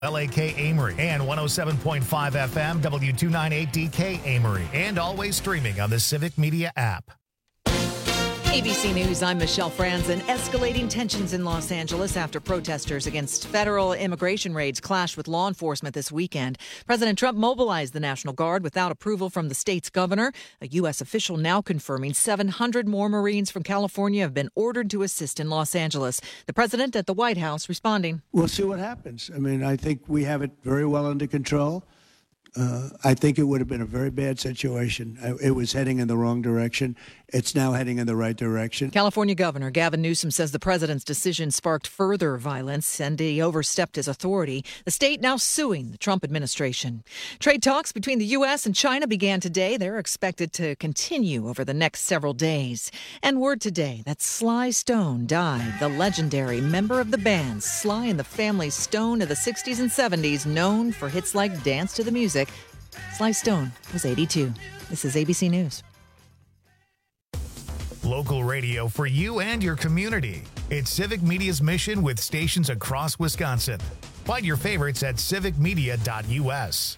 LAK Amory and 107.5 FM W298DK Amory, and always streaming on the Civic Media app. ABC News, I'm Michelle Franzen. Escalating tensions in Los Angeles after protesters against federal immigration raids clashed with law enforcement this weekend. President Trump mobilized the National Guard without approval from the state's governor. A U.S. official now confirming 700 more Marines from California have been ordered to assist in Los Angeles. The president at the White House responding. We'll see what happens. I mean, I think we have it very well under control. I think it would have been a very bad situation. It was heading in the wrong direction. It's now heading in the right direction. California Governor Gavin Newsom says the president's decision sparked further violence and he overstepped his authority. The state now suing the Trump administration. Trade talks between the U.S. and China began today. They're expected to continue over the next several days. And word today that Sly Stone died. The legendary member of the band, Sly and the Family Stone of the 60s and 70s, known for hits like Dance to the Music. Sly Stone was 82. This is ABC News. Local radio for you and your community. It's Civic Media's mission with stations across Wisconsin. Find your favorites at civicmedia.us.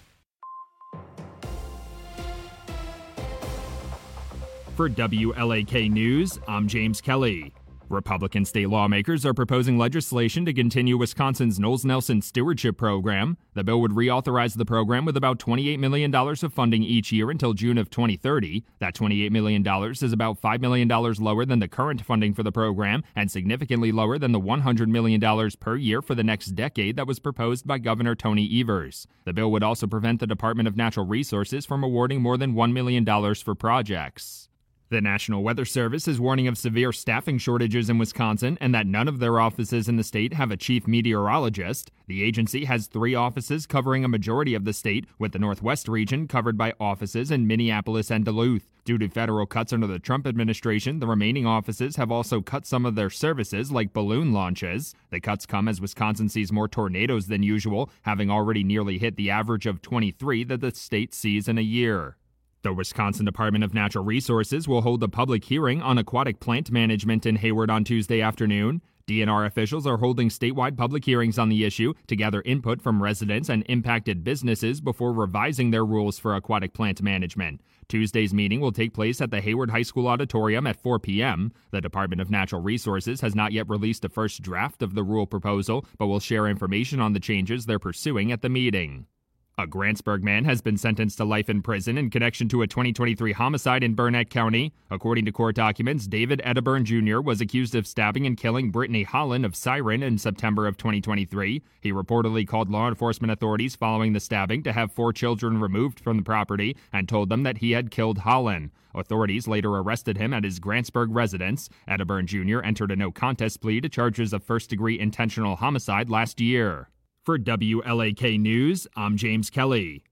For WLAK News, I'm James Kelly. Republican state lawmakers are proposing legislation to continue Wisconsin's Knowles Nelson Stewardship Program. The bill would reauthorize the program with about $28 million of funding each year until June of 2030. That $28 million is about $5 million lower than the current funding for the program and significantly lower than the $100 million per year for the next decade that was proposed by Governor Tony Evers. The bill would also prevent the Department of Natural Resources from awarding more than $1 million for projects. The National Weather Service is warning of severe staffing shortages in Wisconsin and that none of their offices in the state have a chief meteorologist. The agency has 3 offices covering a majority of the state, with the Northwest region covered by offices in Minneapolis and Duluth. Due to federal cuts under the Trump administration, the remaining offices have also cut some of their services, like balloon launches. The cuts come as Wisconsin sees more tornadoes than usual, having already nearly hit the average of 23 that the state sees in a year. The Wisconsin Department of Natural Resources will hold a public hearing on aquatic plant management in Hayward on Tuesday afternoon. DNR officials are holding statewide public hearings on the issue to gather input from residents and impacted businesses before revising their rules for aquatic plant management. Tuesday's meeting will take place at the Hayward High School Auditorium at 4 p.m. The Department of Natural Resources has not yet released a first draft of the rule proposal, but will share information on the changes they're pursuing at the meeting. A Grantsburg man has been sentenced to life in prison in connection to a 2023 homicide in Burnett County. According to court documents, David Eddeburn Jr. was accused of stabbing and killing Brittany Holland of Siren in September of 2023. He reportedly called law enforcement authorities following the stabbing to have 4 children removed from the property and told them that he had killed Holland. Authorities later arrested him at his Grantsburg residence. Eddeburn Jr. entered a no-contest plea to charges of first-degree intentional homicide last year. For WLAK News, I'm James Kelly.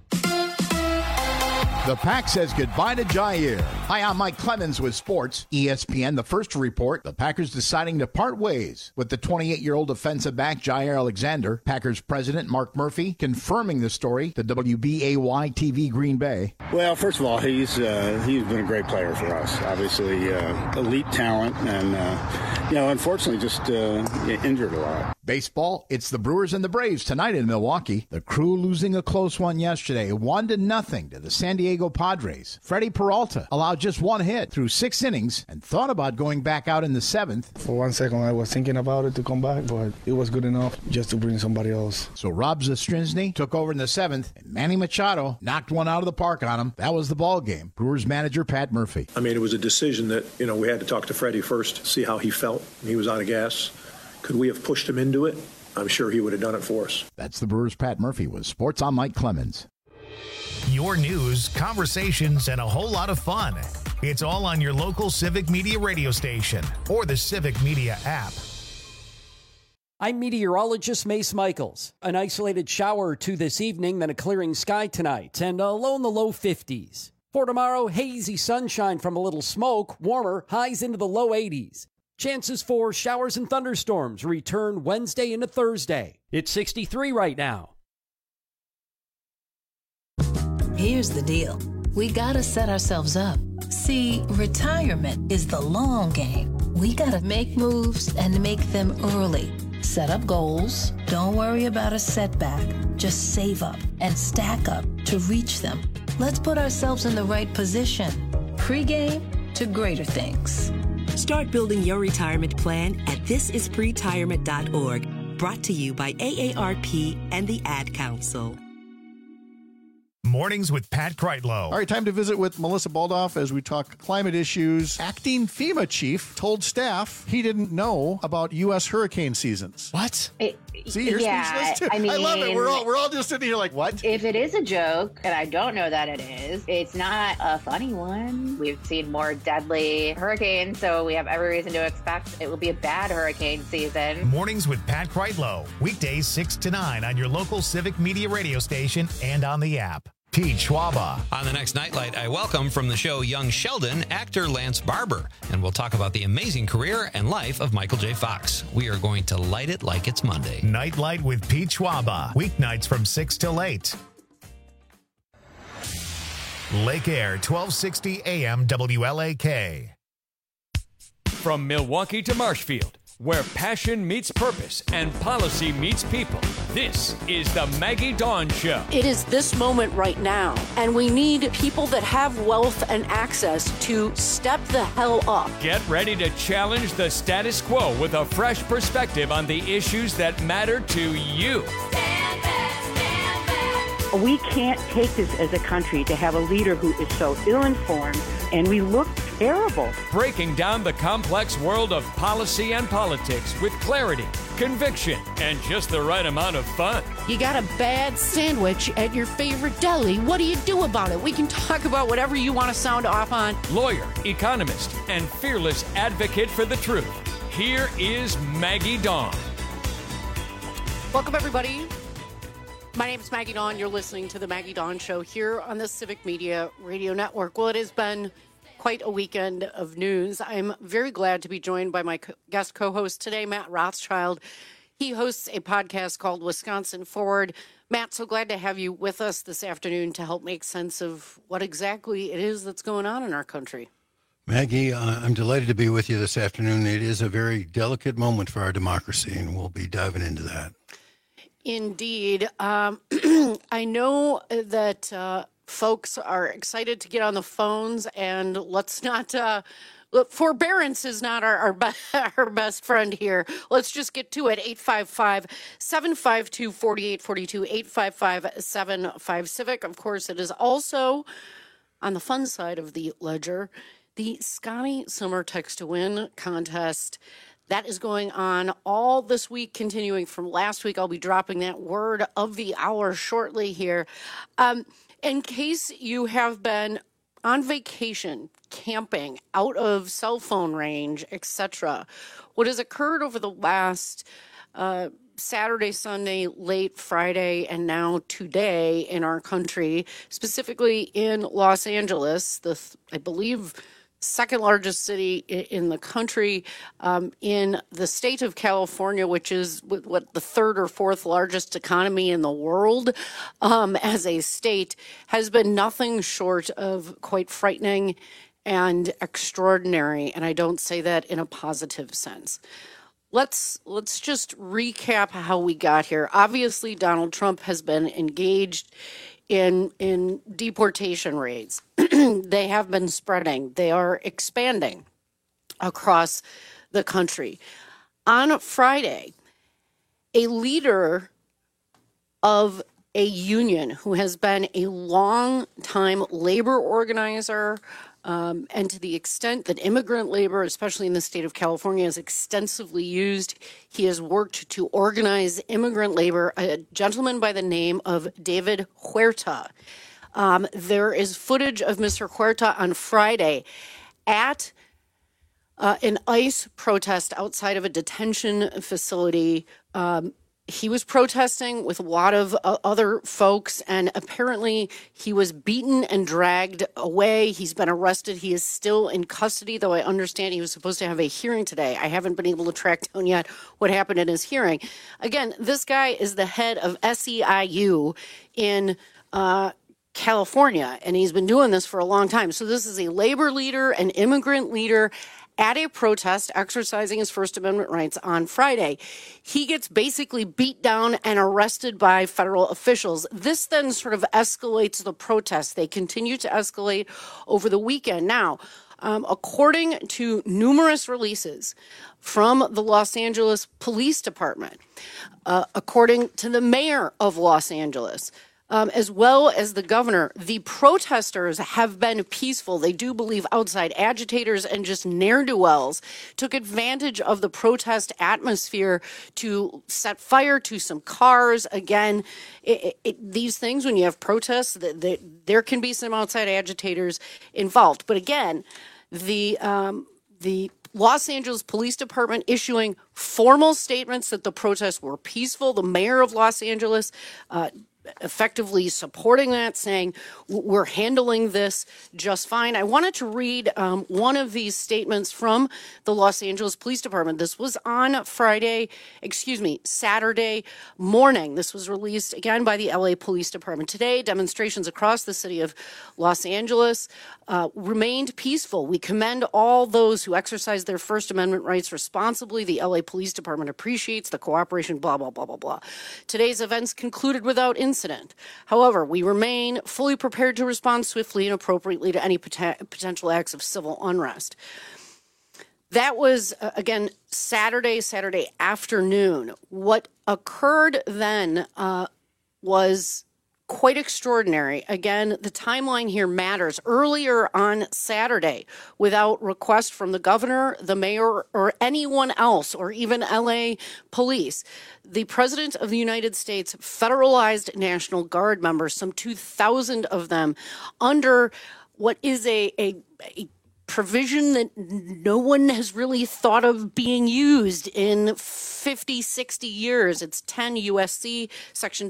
The Pack says goodbye to Jair. Hi, I'm Mike Clemens with sports. ESPN, the first to report the Packers deciding to part ways with the 28-year-old defensive back Jair Alexander. Packers president Mark Murphy confirming the story to WBAY-TV Green Bay. Well, first of all, he's been a great player for us. Obviously, elite talent, and unfortunately, just injured a lot. Baseball, it's the Brewers and the Braves tonight in Milwaukee. The Crew losing a close one yesterday, 1-0 to the San Diego Padres. Freddie Peralta allowed just 1 hit through 6 innings and thought about going back out in the 7th. For 1 second, I was thinking about it to come back, but it was good enough just to bring somebody else. So Rob Zastrinsky took over in the 7th, and Manny Machado knocked one out of the park on him. That was the ball game. Brewers manager Pat Murphy. I mean, it was a decision that, we had to talk to Freddie first, see how he felt. He was out of gas. Could we have pushed him into it? I'm sure he would have done it for us. That's the Brewers' Pat Murphy with Sports. I'm Mike Clemens. Your news, conversations, and a whole lot of fun. It's all on your local Civic Media radio station or the Civic Media app. I'm meteorologist Mace Michaels. An isolated shower or two this evening, then a clearing sky tonight, and a low in the low 50s. For tomorrow, hazy sunshine from a little smoke, warmer, highs into the low 80s. Chances for showers and thunderstorms return Wednesday into Thursday. It's 63 right now. Here's the deal. We gotta set ourselves up. See, retirement is the long game. We gotta make moves and make them early. Set up goals. Don't worry about a setback. Just save up and stack up to reach them. Let's put ourselves in the right position. Pre-game to greater things. Start building your retirement plan at thisispretirement.org. Brought to you by AARP and the Ad Council. Mornings with Pat Kreitlow. All right, time to visit with Melissa Baldoff as we talk climate issues. Acting FEMA chief told staff he didn't know about U.S. hurricane seasons. What? See, you're speechless too. I mean, I love it. We're all just sitting here like, what? If it is a joke, and I don't know that it is, it's not a funny one. We've seen more deadly hurricanes, so we have every reason to expect it will be a bad hurricane season. Mornings with Pat Kreitlow. Weekdays 6 to 9 on your local Civic Media radio station and on the app. Pete Schwaba. On the next Nightlight, I welcome from the show Young Sheldon, actor Lance Barber, and we'll talk about the amazing career and life of Michael J. Fox. We are going to light it like it's Monday. Nightlight with Pete Schwaba. Weeknights from 6 till 8. Lake Air, 1260 AM WLAK. From Milwaukee to Marshfield, where passion meets purpose and policy meets people. This is the Maggie Dawn Show. It is this moment right now, and we need people that have wealth and access to step the hell up. Get ready to challenge the status quo with a fresh perspective on the issues that matter to you. We can't take this as a country to have a leader who is so ill-informed, and we look terrible. Breaking down the complex world of policy and politics with clarity, conviction, and just the right amount of fun. You got a bad sandwich at your favorite deli. What do you do about it? We can talk about whatever you want to sound off on. Lawyer, economist, and fearless advocate for the truth. Here is Maggie Dawn. Welcome, everybody. My name is Maggie Dawn. You're listening to the Maggie Dawn Show here on the Civic Media Radio Network. Well, it has been quite a weekend of news. I'm very glad to be joined by my guest co-host today, Matt Rothschild. He hosts a podcast called Wisconsin Forward. Matt, so glad to have you with us this afternoon to help make sense of what exactly it is that's going on in our country. Maggie, I'm delighted to be with you this afternoon. It is a very delicate moment for our democracy, and we'll be diving into that. Indeed. I know that folks are excited to get on the phones, and let's not forbearance is not our best friend here. Let's just get to it. 855-752-4842, 855-75-CIVIC. Of course, it is also on the fun side of the ledger, the Scotty Summer Text to Win contest. That is going on all this week, continuing from last week. I'll be dropping that word of the hour shortly here. In case you have been on vacation, camping, out of cell phone range, etc., what has occurred over the last Saturday, Sunday, late Friday, and now today in our country, specifically in Los Angeles, I believe second largest city in the country, in the state of California, which is what the third or fourth largest economy in the world as a state, has been nothing short of quite frightening and extraordinary. And I don't say that in a positive sense. Let's just recap how we got here. Obviously, Donald Trump has been engaged in deportation raids. They have been spreading. They are expanding across the country. On Friday, a leader of a union who has been a long-time labor organizer, and to the extent that immigrant labor, especially in the state of California, is extensively used, he has worked to organize immigrant labor, a gentleman by the name of David Huerta. There is footage of Mr. Huerta on Friday at an ICE protest outside of a detention facility. He was protesting with a lot of other folks, and apparently he was beaten and dragged away. He's been arrested. He is still in custody, though I understand he was supposed to have a hearing today. I haven't been able to track down yet what happened in his hearing. Again, this guy is the head of SEIU in California, and he's been doing this for a long time. So this is a labor leader, an immigrant leader, at a protest exercising his First Amendment rights on Friday. He gets basically beat down and arrested by federal officials. This then sort of escalates the protests. They continue to escalate over the weekend. Now, according to numerous releases from the Los Angeles Police Department, according to the mayor of Los Angeles, as well as the governor, the protesters have been peaceful. They do believe outside agitators and just ne'er-do-wells took advantage of the protest atmosphere to set fire to some cars. Again, these things, when you have protests, there can be some outside agitators involved. But again, the Los Angeles Police Department issuing formal statements that the protests were peaceful. The mayor of Los Angeles effectively supporting that, saying we're handling this just fine. I wanted to read one of these statements from the Los Angeles Police Department. This was on Saturday morning. This was released again by the LA Police Department today. Demonstrations across the city of Los Angeles remained peaceful. We commend all those who exercise their First Amendment rights responsibly. The LA Police Department appreciates the cooperation, blah, blah, blah, blah, blah. Today's events concluded without incident. However, we remain fully prepared to respond swiftly and appropriately to any potential acts of civil unrest. That was, again, Saturday afternoon. What occurred then was quite extraordinary. Again, the timeline here matters. Earlier on Saturday, without request from the governor, the mayor, or anyone else, or even LA police, the President of the United States federalized National Guard members, some 2,000 of them, under what is a provision that no one has really thought of being used in 50, 60 years. It's 10 USC section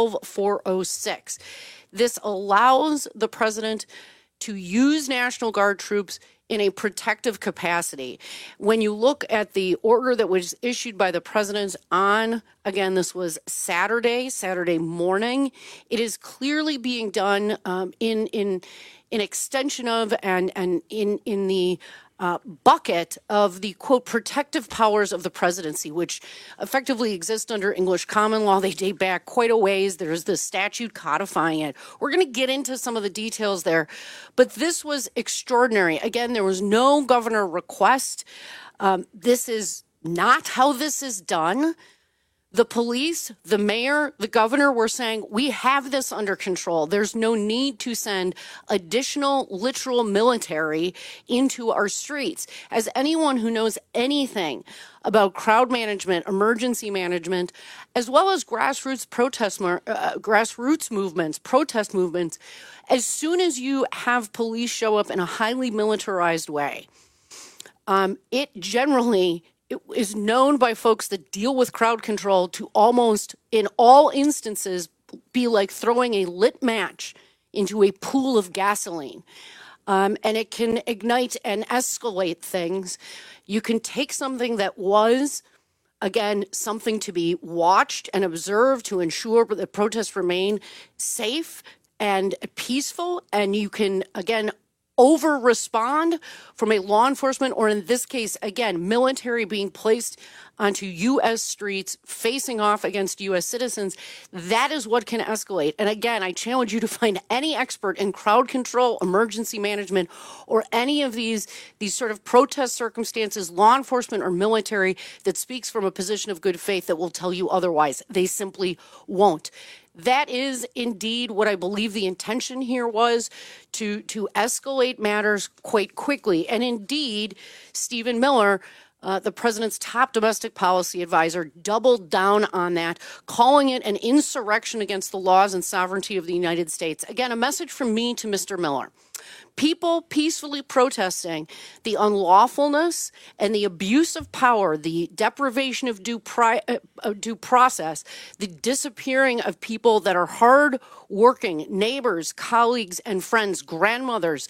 12406. This allows the president to use National Guard troops in a protective capacity. When you look at the order that was issued by the president on, again, this was Saturday morning, it is clearly being done in extension of and in the bucket of the, quote, protective powers of the presidency, which effectively exist under English common law. They date back quite a ways. There's the statute codifying it. We're going to get into some of the details there. But this was extraordinary. Again, there was no governor request. This is not how this is done. The police, the mayor, the governor were saying, we have this under control. There's no need to send additional literal military into our streets. As anyone who knows anything about crowd management, emergency management, as well as grassroots movements, protest movements, as soon as you have police show up in a highly militarized way, it generally is known by folks that deal with crowd control to almost, in all instances, be like throwing a lit match into a pool of gasoline. And it can ignite and escalate things. You can take something that was, again, something to be watched and observed to ensure that protests remain safe and peaceful, and you can, again, over-respond from a law enforcement, or in this case, again, military being placed onto U.S. streets, facing off against U.S. citizens. That is what can escalate. And again, I challenge you to find any expert in crowd control, emergency management, or any of these sort of protest circumstances, law enforcement or military, that speaks from a position of good faith that will tell you otherwise. They simply won't. That is indeed what I believe the intention here was, to escalate matters quite quickly. And indeed, Stephen Miller, the president's top domestic policy advisor, doubled down on that, calling it an insurrection against the laws and sovereignty of the United States. Again, a message from me to Mr. Miller. People peacefully protesting the unlawfulness and the abuse of power, the deprivation of due process, the disappearing of people that are hard-working neighbors, colleagues, and friends, grandmothers,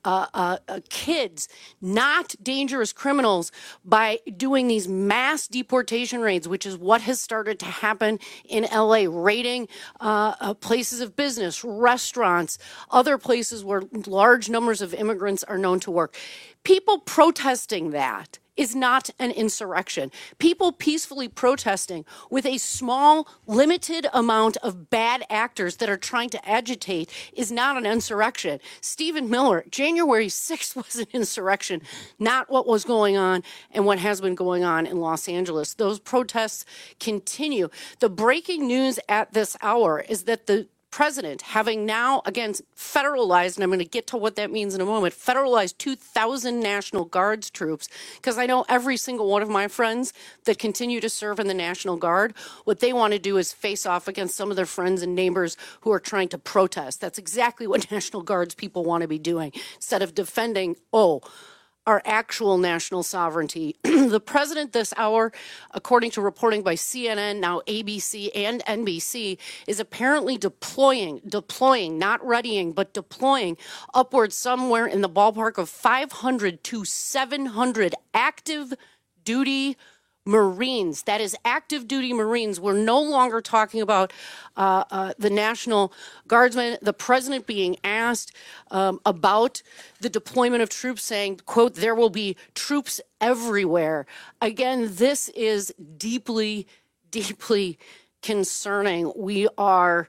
kids, not dangerous criminals, by doing these mass deportation raids, which is what has started to happen in L.A., raiding places of business, restaurants, other places where large large numbers of immigrants are known to work. People protesting that is not an insurrection. People peacefully protesting with a small, limited amount of bad actors that are trying to agitate is not an insurrection. Stephen Miller, January 6th was an insurrection, not what was going on and what has been going on in Los Angeles. Those protests continue. The breaking news at this hour is that the president, having now, again, federalized, and I'm going to get to what that means in a moment, federalized 2,000 National Guards troops, because I know every single one of my friends that continue to serve in the National Guard, what they want to do is face off against some of their friends and neighbors who are trying to protest. That's exactly what National Guards people want to be doing, instead of defending, our actual national sovereignty. The president this hour, according to reporting by CNN, now ABC and NBC, is apparently deploying, not readying, but deploying upwards somewhere in the ballpark of 500 to 700 active duty Marines. That is active duty Marines. We're no longer talking about the National Guardsmen. The president being asked about the deployment of troops, saying, quote, there will be troops everywhere. Again, this is deeply, deeply concerning. We are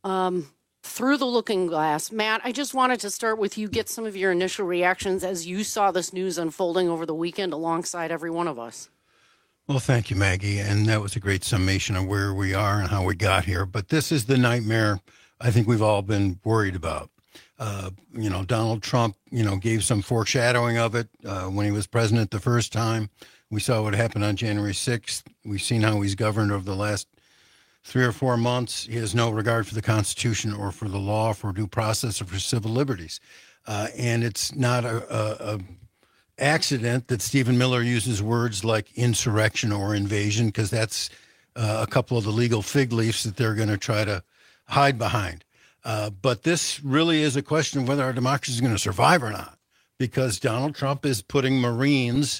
through the looking glass. Matt, I just wanted to start with you, get some of your initial reactions as you saw this news unfolding over the weekend alongside every one of us. Well, thank you, Maggie. And that was a great summation of where we are and how we got here. But this is the nightmare I think we've all been worried about. Donald Trump, gave some foreshadowing of it when he was president the first time. We saw what happened on January 6th. We've seen how he's governed over the last 3 or 4 months. He has no regard for the Constitution or for the law, for due process, or for civil liberties. And it's not a accident that Stephen Miller uses words like insurrection or invasion, because that's a couple of the legal fig leaves that they're going to try to hide behind. But this really is a question of whether our democracy is going to survive or not, because Donald Trump is putting Marines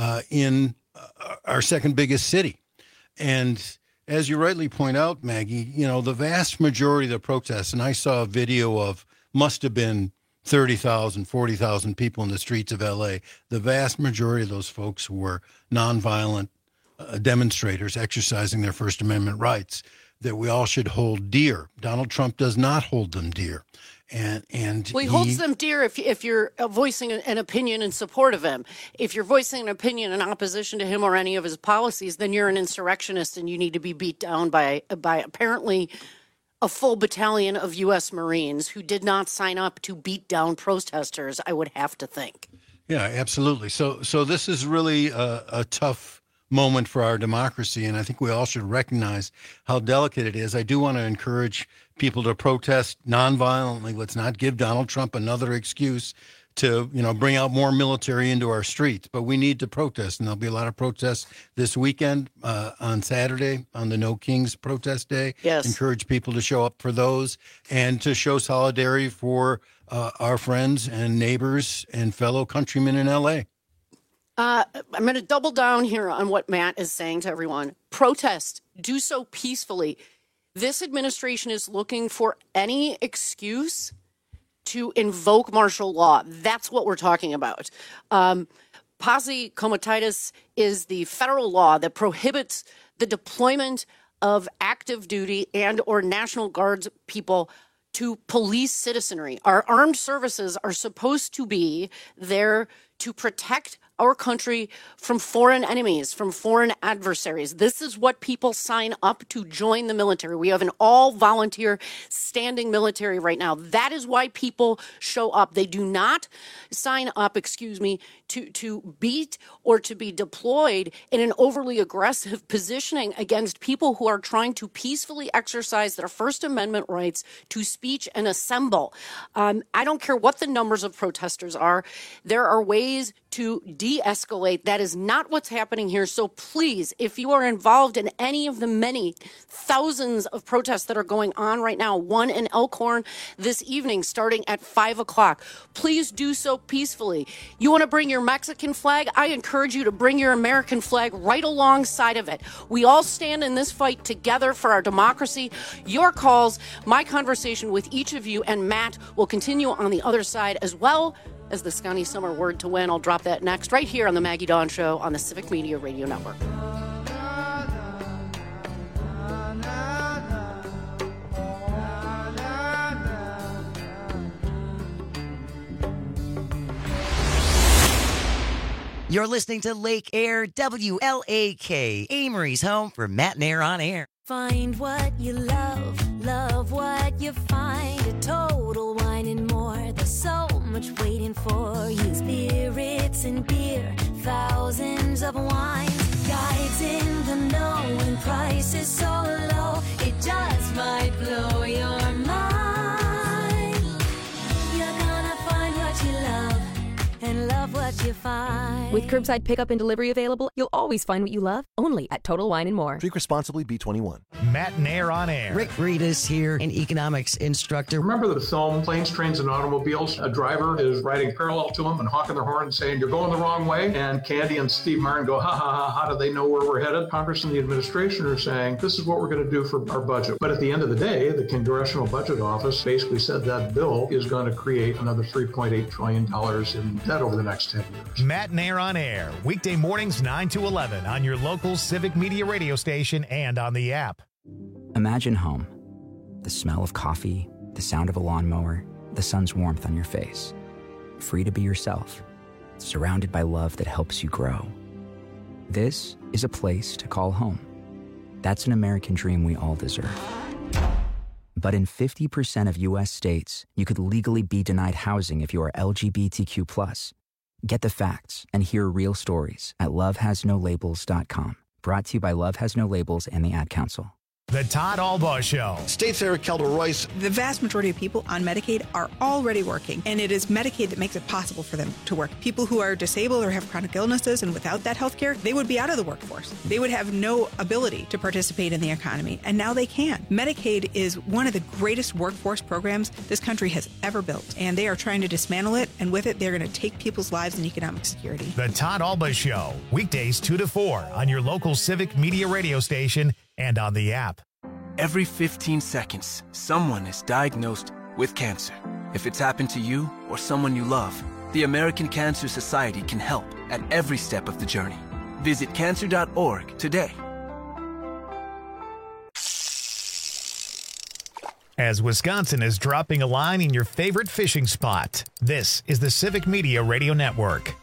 in our second biggest city. And as you rightly point out, Maggie, the vast majority of the protests, and I saw a video of must have been 30,000, 40,000 people in the streets of L.A. The vast majority of those folks were nonviolent demonstrators exercising their First Amendment rights that we all should hold dear. Donald Trump does not hold them dear. And he holds them dear if you're voicing an opinion in support of him. If you're voicing an opinion in opposition to him or any of his policies, then you're an insurrectionist and you need to be beat down by apparently a full battalion of U.S. Marines who did not sign up to beat down protesters, I would have to think. Yeah, absolutely. So this is really a tough moment for our democracy, and I think we all should recognize how delicate it is. I do want to encourage people to protest nonviolently. Let's not give Donald Trump another excuse to, bring out more military into our streets. But we need to protest, and there'll be a lot of protests this weekend on Saturday on the No Kings protest day. Yes. Encourage people to show up for those and to show solidarity for our friends and neighbors and fellow countrymen in L.A. I'm going to double down here on what Matt is saying to everyone. Protest. Do so peacefully. This administration is looking for any excuse to invoke martial law. That's what we're talking about. Posse comitatus is the federal law that prohibits the deployment of active duty and or National Guards people to police citizenry. Our armed services are supposed to be there to protect our country from foreign enemies, from foreign adversaries. This is what people sign up to join the military. We have an all-volunteer standing military right now. That is why people show up. They do not sign up, to beat or to be deployed in an overly aggressive positioning against people who are trying to peacefully exercise their First Amendment rights to speech and assemble. I don't care what the numbers of protesters are. There are ways to de-escalate. That is not what's happening here. So please, if you are involved in any of the many thousands of protests that are going on right now, one in Elkhorn this evening starting at 5 o'clock, please do so peacefully. You want to bring your your Mexican flag, I encourage you to bring your American flag right alongside of it. We all stand in this fight together for our democracy. Your calls, my conversation with each of you, and Matt will continue on the other side, as well as the Scotty Summer word to win. I'll drop that next, right here on the Maggie Dawn Show on the Civic Media Radio Network. You're listening to Lake Air WLAK, Amory's home for Matt and Air on Air. Find what you love, love what you find. A Total Wine and More. There's so much waiting for you. Spirits and beer, thousands of wines. Guides in the know and prices so low. It just might blow your mind. You're gonna find what you love and love what you find. With curbside pickup and delivery available, you'll always find what you love, only at Total Wine & More. Drink responsibly, B21. Matt and Air on Air. Rick Reedus here, an economics instructor. Remember the film Planes, Trains, and Automobiles? A driver is riding parallel to him and honking their horn and saying, "You're going the wrong way." And Candy and Steve Martin go, "Ha ha ha, how do they know where we're headed?" Congress and the administration are saying, "This is what we're going to do for our budget." But at the end of the day, the Congressional Budget Office basically said that bill is going to create another $3.8 trillion in debt over the next 10 years. Matt and Air on Air, weekday mornings 9 to 11 on your local Civic Media radio station and on the app. Imagine home. The smell of coffee, the sound of a lawnmower, the sun's warmth on your face. Free to be yourself, surrounded by love that helps you grow. This is a place to call home. That's an American dream we all deserve. But in 50% of U.S. states, you could legally be denied housing if you are LGBTQ+. Get the facts and hear real stories at lovehasnolabels.com. Brought to you by Love Has No Labels and the Ad Council. The Todd Albaugh Show. State Senator Kelda Royce. The vast majority of people on Medicaid are already working, and it is Medicaid that makes it possible for them to work. People who are disabled or have chronic illnesses and without that health care, they would be out of the workforce. They would have no ability to participate in the economy, and now they can. Medicaid is one of the greatest workforce programs this country has ever built, and they are trying to dismantle it, and with it, they're going to take people's lives and economic security. The Todd Albaugh Show, weekdays 2 to 4 on your local Civic Media radio station and on the app. Every 15 seconds, someone is diagnosed with cancer. If it's happened to you or someone you love, the American Cancer Society can help at every step of the journey. Visit cancer.org today. As Wisconsin is dropping a line in your favorite fishing spot, this is the Civic Media Radio Network.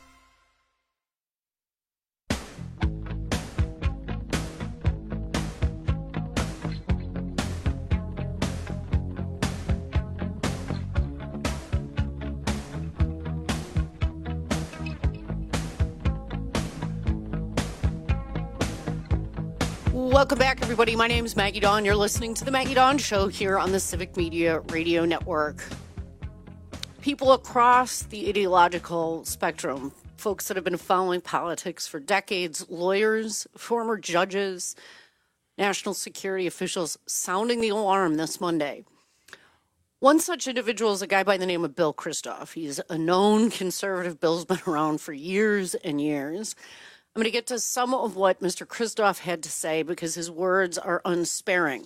Welcome back, everybody. My name is Maggie Dawn. You're listening to The Maggie Dawn Show here on the Civic Media Radio Network. People across the ideological spectrum, folks that have been following politics for decades, lawyers, former judges, national security officials, sounding the alarm this Monday. One such individual is a guy by the name of Bill Christoff. He's a known conservative. Bill's been around for years and years. I'm going to get to some of what Mr. Christoff had to say because his words are unsparing.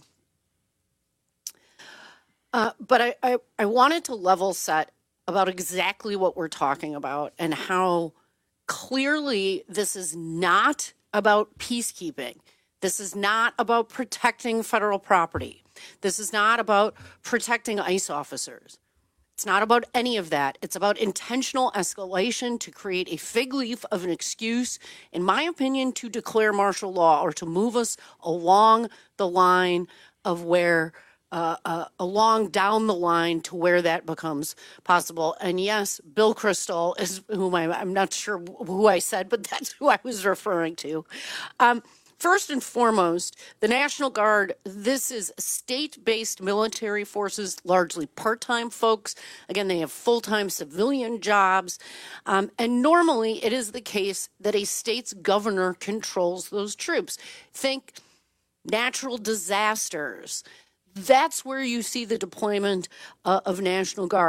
But I wanted to level set about exactly what we're talking about and how clearly this is not about peacekeeping. This is not about protecting federal property. This is not about protecting ICE officers. It's not about any of that. It's about intentional escalation to create a fig leaf of an excuse, in my opinion, to declare martial law or to move us along the line of where, along down the line to where that becomes possible. And yes, Bill Kristol is whom I'm not sure who I said, but that's who I was referring to. First and foremost, the National Guard, this is state-based military forces, largely part-time folks. Again, they have full-time civilian jobs. And normally it is the case that a state's governor controls those troops. Think natural disasters. That's where you see the deployment of National Guard.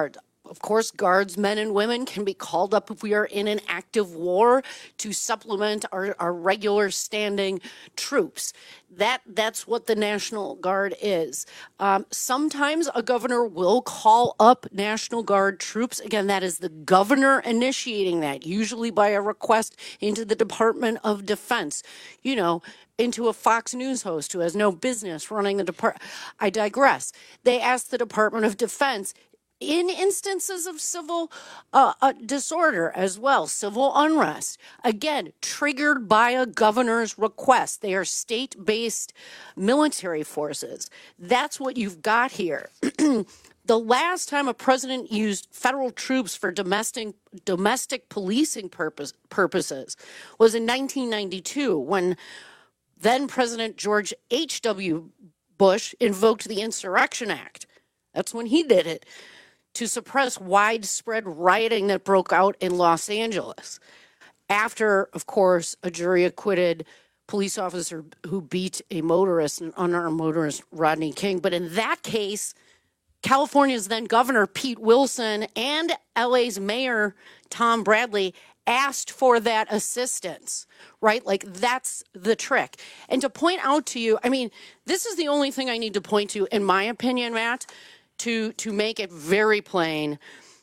Of course, guards, men and women, can be called up if we are in an active war to supplement our regular standing troops. That's what the National Guard is. Sometimes a governor will call up National Guard troops. Again, that is the governor initiating that, usually by a request into the Department of Defense, into a Fox News host who has no business running the department. I digress. They ask the Department of Defense in instances of civil disorder as well, civil unrest, again, triggered by a governor's request. They are state-based military forces. That's what you've got here. The last time a president used federal troops for domestic policing purposes was in 1992, when then President George H.W. Bush invoked the Insurrection Act. That's when he did it, to suppress widespread rioting that broke out in Los Angeles. After, of course, a jury acquitted police officer who beat an unarmed motorist, Rodney King. But in that case, California's then governor, Pete Wilson, and LA's mayor, Tom Bradley, asked for that assistance, right? Like, that's the trick. And to point out to you, this is the only thing I need to point to, in my opinion, Matt, to make it very plain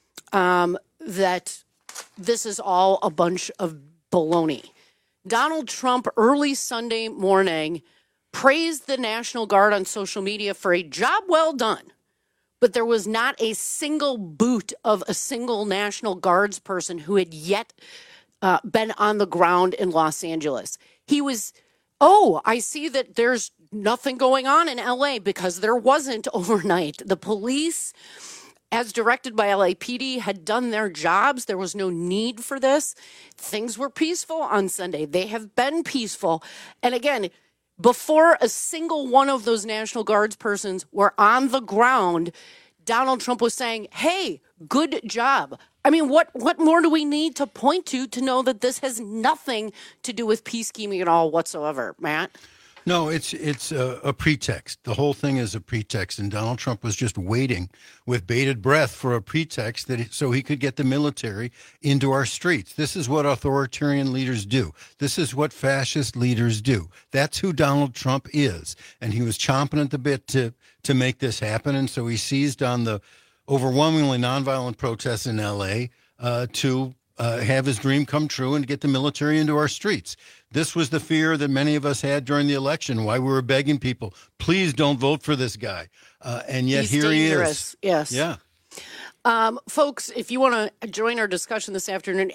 that this is all a bunch of baloney. Donald Trump, early Sunday morning, praised the National Guard on social media for a job well done. But there was not a single boot of a single National Guards person who had yet been on the ground in Los Angeles. He was, I see that there's nothing going on in LA, because there wasn't overnight. The police, as directed by LAPD, had done their jobs. There was no need for this. Things were peaceful on Sunday. They have been peaceful. And again, before a single one of those National Guards persons were on the ground, Donald Trump was saying, hey, good job. What more do we need to point to know that this has nothing to do with peacekeeping at all whatsoever, Matt? No, it's a pretext. The whole thing is a pretext, and Donald Trump was just waiting with bated breath for a pretext so he could get the military into our streets. This is what authoritarian leaders do. This is what fascist leaders do. That's who Donald Trump is, and he was chomping at the bit to make this happen, and so he seized on the overwhelmingly nonviolent protests in L.A. To have his dream come true and get the military into our streets. This was the fear that many of us had during the election, why we were begging people, please don't vote for this guy. And yet here dangerous. He is. Yes. Yeah. Folks, if you want to join our discussion this afternoon,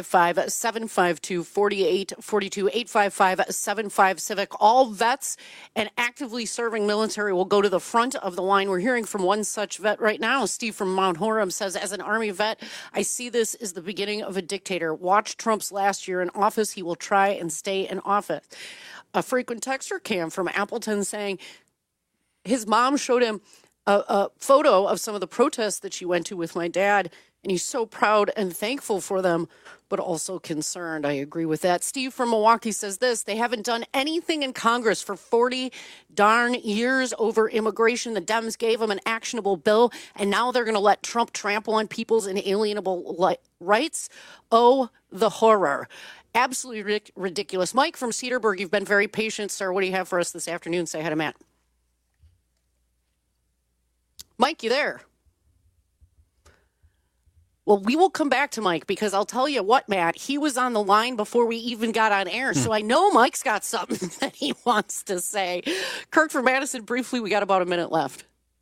855-752-4842, 855-75-CIVIC. All vets and actively serving military will go to the front of the line. We're hearing from one such vet right now. Steve from Mount Horeb says, as an Army vet, I see this as the beginning of a dictator. Watch Trump's last year in office. He will try and stay in office. A frequent texter, Cam from Appleton, saying his mom showed him a photo of some of the protests that she went to with my dad, and he's so proud and thankful for them, but also concerned. I agree with that. Steve from Milwaukee says this: they haven't done anything in Congress for 40 darn years over immigration. The Dems gave them an actionable bill, and now they're going to let Trump trample on people's inalienable rights. Oh, the horror. Absolutely ridiculous. Mike from Cedarburg, you've been very patient, sir. What do you have for us this afternoon? Say hi to Matt. Mike, you there? Well, we will come back to Mike, because I'll tell you what, Matt, he was on the line before we even got on air. So I know Mike's got something that he wants to say. Kirk from Madison, briefly, we got about a minute left.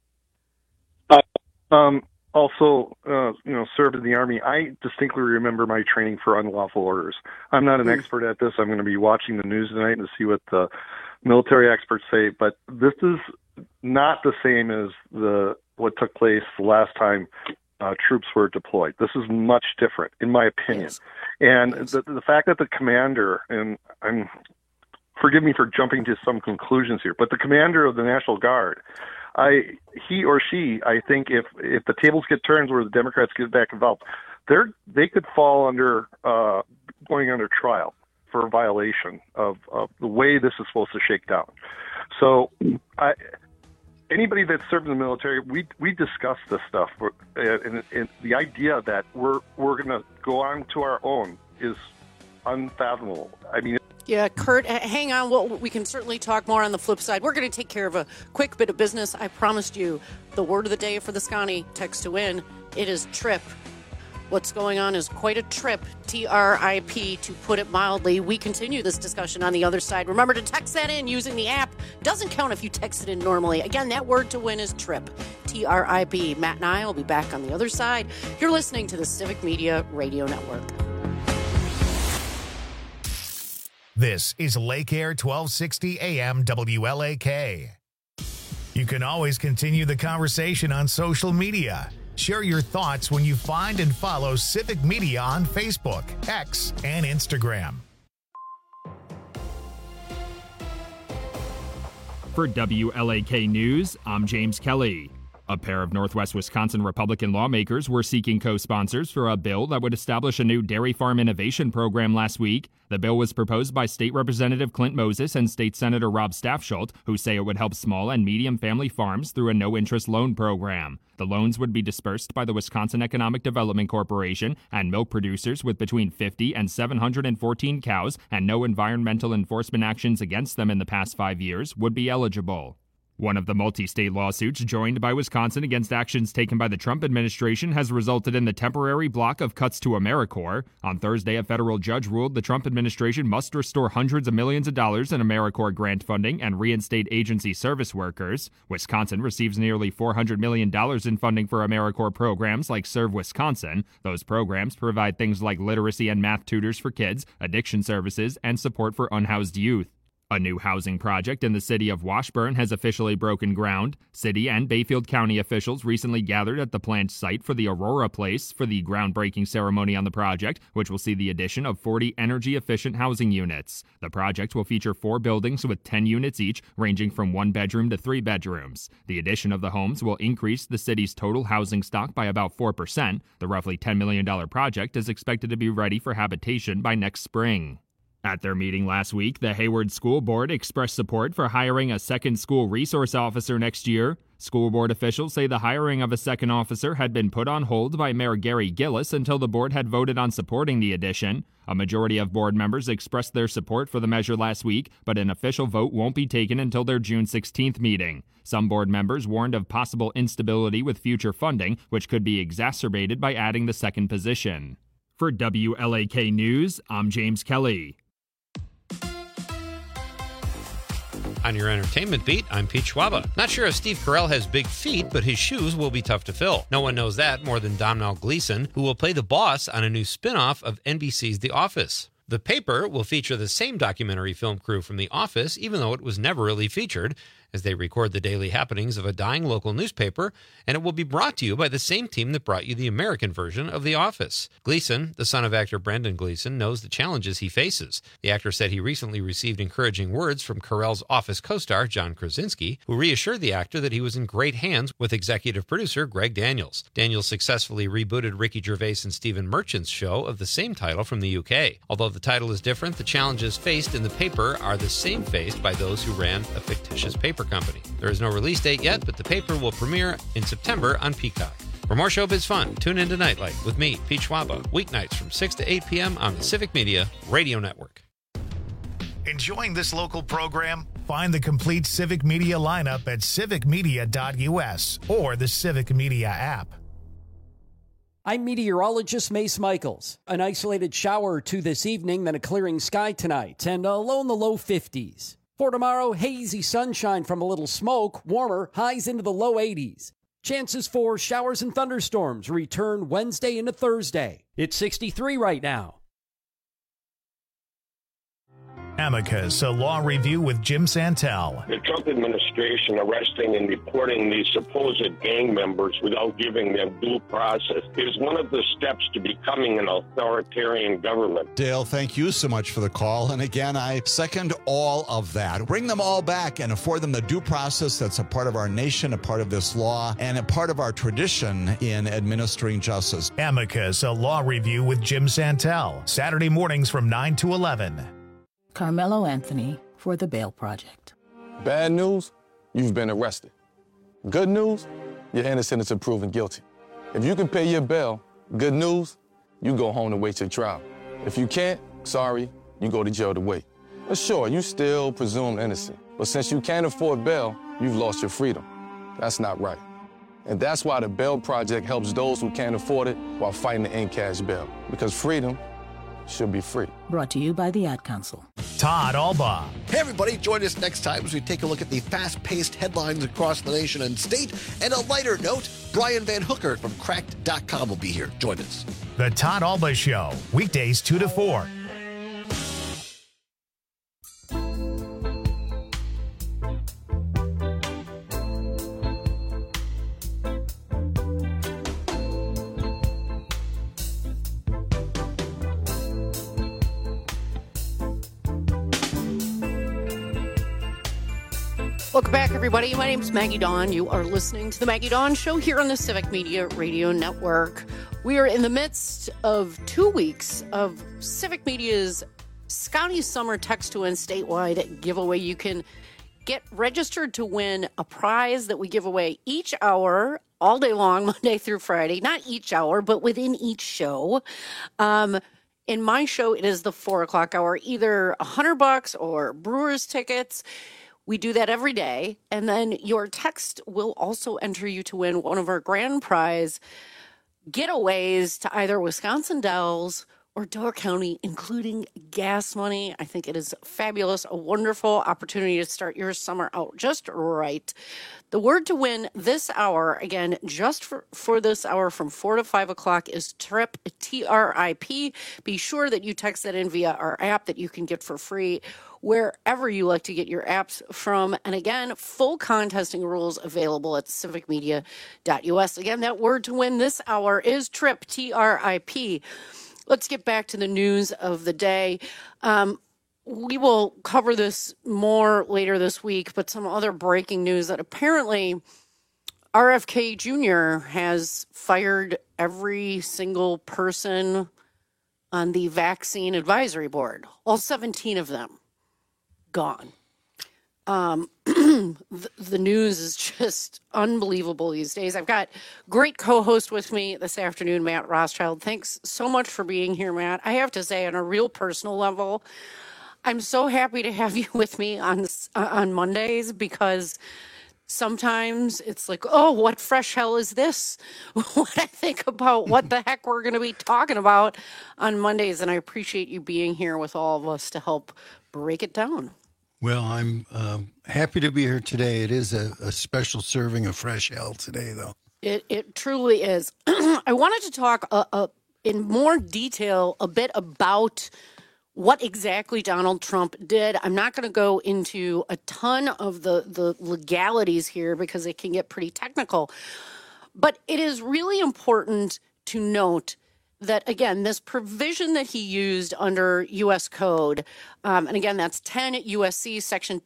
Also, served in the Army. I distinctly remember my training for unlawful orders. I'm not an expert at this. I'm going to be watching the news tonight to see what the military experts say, but this is not the same as what took place the last time troops were deployed. This is much different, in my opinion. Yes. And the fact that the commander, and forgive me for jumping to some conclusions here, but the commander of the National Guard, he or she, I think if the tables get turned where the Democrats get back involved, they could fall under going under trial for a violation of the way this is supposed to shake down. So anybody that served in the military, we discuss this stuff, and the idea that we're going to go on to our own is unfathomable. I mean. Yeah, Kurt, hang on. We can certainly talk more on the flip side. We're going to take care of a quick bit of business. I promised you the word of the day for the Scotty text to win. It is trip. What's going on is quite a trip, TRIP, to put it mildly. We continue this discussion on the other side. Remember to text that in using the app. Doesn't count if you text it in normally. Again, that word to win is trip, TRIP. Matt and I will be back on the other side. You're listening to the Civic Media Radio Network. This is Lake Air 1260 AM WLAK. You can always continue the conversation on social media. Share your thoughts when you find and follow Civic Media on Facebook, X, and Instagram. For WLAK News, I'm James Kelly. A pair of Northwest Wisconsin Republican lawmakers were seeking co-sponsors for a bill that would establish a new dairy farm innovation program last week. The bill was proposed by State Representative Clint Moses and State Senator Rob Staffschulte, who say it would help small and medium family farms through a no-interest loan program. The loans would be dispersed by the Wisconsin Economic Development Corporation, and milk producers with between 50 and 714 cows and no environmental enforcement actions against them in the past 5 years would be eligible. One of the multi-state lawsuits joined by Wisconsin against actions taken by the Trump administration has resulted in the temporary block of cuts to AmeriCorps. On Thursday, a federal judge ruled the Trump administration must restore hundreds of millions of dollars in AmeriCorps grant funding and reinstate agency service workers. Wisconsin receives nearly $400 million in funding for AmeriCorps programs like Serve Wisconsin. Those programs provide things like literacy and math tutors for kids, addiction services, and support for unhoused youth. A new housing project in the city of Washburn has officially broken ground. City and Bayfield County officials recently gathered at the planned site for the Aurora Place for the groundbreaking ceremony on the project, which will see the addition of 40 energy-efficient housing units. The project will feature 4 buildings with 10 units each, ranging from 1 bedroom to 3 bedrooms. The addition of the homes will increase the city's total housing stock by about 4%. The roughly $10 million project is expected to be ready for habitation by next spring. At their meeting last week, the Hayward School Board expressed support for hiring a second school resource officer next year. School board officials say the hiring of a second officer had been put on hold by Mayor Gary Gillis until the board had voted on supporting the addition. A majority of board members expressed their support for the measure last week, but an official vote won't be taken until their June 16th meeting. Some board members warned of possible instability with future funding, which could be exacerbated by adding the second position. For WLAK News, I'm James Kelly. On your entertainment beat, I'm Pete Schwaba. Not sure if Steve Carell has big feet, but his shoes will be tough to fill. No one knows that more than Domhnall Gleeson, who will play the boss on a new spin-off of NBC's The Office. The paper will feature the same documentary film crew from The Office, even though it was never really featured, as they record the daily happenings of a dying local newspaper, and it will be brought to you by the same team that brought you the American version of The Office. Gleeson, the son of actor Brendan Gleeson, knows the challenges he faces. The actor said he recently received encouraging words from Carell's Office co-star John Krasinski, who reassured the actor that he was in great hands with executive producer Greg Daniels. Daniels successfully rebooted Ricky Gervais and Stephen Merchant's show of the same title from the UK. Although the title is different, the challenges faced in the paper are the same faced by those who ran a fictitious paper company. There is no release date yet, but the paper will premiere in September on Peacock. For more showbiz fun, tune in to Nightlight with me, Pete Schwaba, weeknights from 6 to 8 p.m. on the Civic Media Radio Network. Enjoying this local program? Find the complete Civic Media lineup at civicmedia.us or the Civic Media app. I'm meteorologist Mace Michaels. An isolated shower or two this evening, then a clearing sky tonight, and a low in the low 50s. For tomorrow, hazy sunshine from a little smoke, warmer, highs into the low 80s. Chances for showers and thunderstorms return Wednesday into Thursday. It's 63 right now. Amicus, a law review with Jim Santel. The Trump administration arresting and deporting these supposed gang members without giving them due process is one of the steps to becoming an authoritarian government. Dale, thank you so much for the call. And again, I second all of that. Bring them all back and afford them the due process that's a part of our nation, a part of this law, and a part of our tradition in administering justice. Amicus, a law review with Jim Santel. Saturday mornings from 9 to 11. Carmelo Anthony for the Bail Project. Bad news, you've been arrested. Good news, you're innocent until proven guilty. If you can pay your bail, good news, you go home to wait your trial. If you can't, sorry, you go to jail to wait. But sure, you still presumed innocent. But since you can't afford bail, you've lost your freedom. That's not right. And that's why the Bail Project helps those who can't afford it while fighting to end cash bail. Because freedom should be free. Brought to you by the Ad Council. Todd Albaugh. Hey, everybody, join us next time as we take a look at the fast-paced headlines across the nation and state. And a lighter note, Brian Van Hooker from Cracked.com will be here. Join us. The Todd Albaugh Show, weekdays 2 to 4. Welcome back, everybody. My name is Maggie Dawn. You are listening to the Maggie Dawn Show here on the Civic Media Radio Network. We are in the midst of 2 weeks of Civic Media's Scotty Summer Text to Win statewide giveaway. You can get registered to win a prize that we give away each hour, all day long, Monday through Friday. Not each hour, but within each show. In my show, it is the 4 o'clock hour, either $100 or Brewers tickets. We do that every day, and then your text will also enter you to win one of our grand prize getaways to either Wisconsin Dells or Door County, including gas money. I think it is fabulous, a wonderful opportunity to start your summer out just right. The word to win this hour, again, just for this hour from 4 to 5 o'clock, is TRIP, T-R-I-P. Be sure that you text that in via our app that you can get for free wherever you like to get your apps from. And again, full contesting rules available at civicmedia.us. Again, that word to win this hour is TRIP, T-R-I-P. Let's get back to the news of the day. We will cover this more later this week, but some other breaking news that apparently RFK Jr. has fired every single person on the vaccine advisory board, all 17 of them. Gone. The news is just unbelievable these days. I've got great co-host with me this afternoon, Matt Rothschild. Thanks so much for being here, Matt. I have to say, on a real personal level, I'm so happy to have you with me on Mondays, because sometimes it's like, oh, what fresh hell is this? When I think about what the heck we're going to be talking about on Mondays, and I appreciate you being here with all of us to help break it down. Well, I'm happy to be here today. It is a special serving of fresh hell today, though. It truly is. I wanted to talk in more detail a bit about what exactly Donald Trump did. I'm not going to go into a ton of the legalities here because it can get pretty technical. But it is really important to note that, again, this provision that he used under U.S. Code, and again, that's 10 U.S.C. Section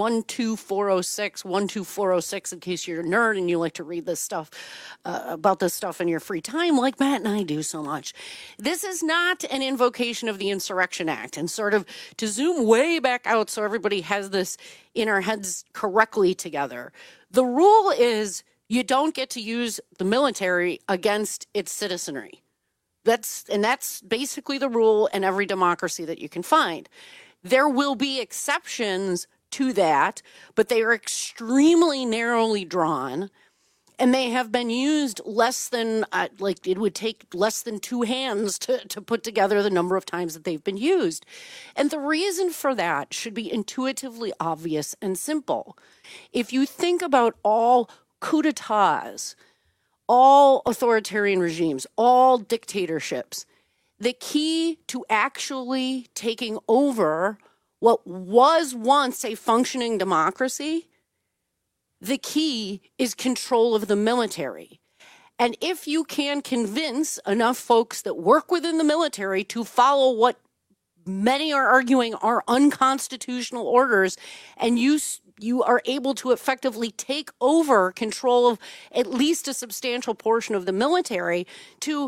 12406, in case you're a nerd and you like to read this stuff, about this stuff in your free time, like Matt and I do so much. This is not an invocation of the Insurrection Act. And sort of to zoom way back out so everybody has this in our heads correctly together, the rule is you don't get to use the military against its citizenry. That's basically the rule in every democracy that you can find. There will be exceptions to that, but they are extremely narrowly drawn, and they have been used less than, it would take less than two hands to put together the number of times that they've been used. And the reason for that should be intuitively obvious and simple. If you think about all coups d'etats, all authoritarian regimes, all dictatorships, the key to actually taking over what was once a functioning democracy, the key is control of the military. And if you can convince enough folks that work within the military to follow what many are arguing are unconstitutional orders, and you are able to effectively take over control of at least a substantial portion of the military to,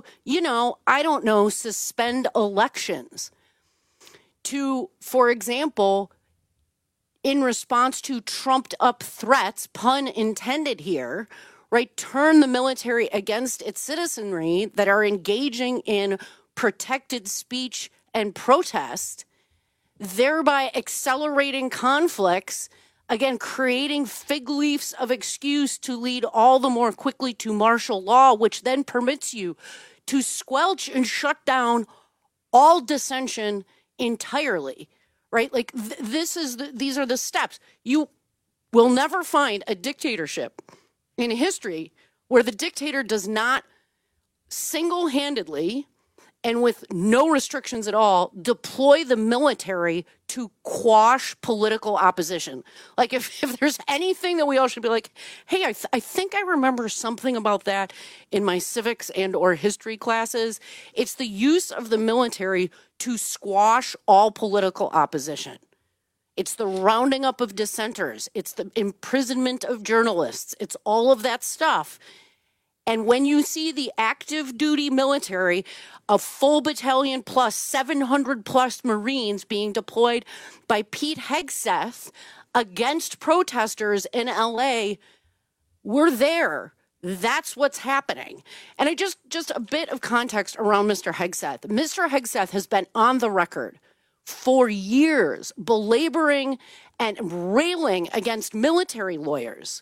suspend elections. To, for example, in response to trumped up threats, pun intended here, right, turn the military against its citizenry that are engaging in protected speech and protest, thereby accelerating conflicts, again, creating fig leaves of excuse to lead all the more quickly to martial law, which then permits you to squelch and shut down all dissension entirely, right? Like these are the steps. You will never find a dictatorship in history where the dictator does not single-handedly and with no restrictions at all deploy the military to quash political opposition. Like if there's anything that we all should be like, hey, I think I remember something about that in my civics and or history classes, it's the use of the military to squash all political opposition. It's the rounding up of dissenters. It's the imprisonment of journalists. It's all of that stuff. And when you see the active duty military, a full battalion plus 700 plus Marines being deployed by Pete Hegseth against protesters in LA, we're there. That's what's happening. And I just a bit of context around Mr. Hegseth. Mr. Hegseth has been on the record for years belaboring and railing against military lawyers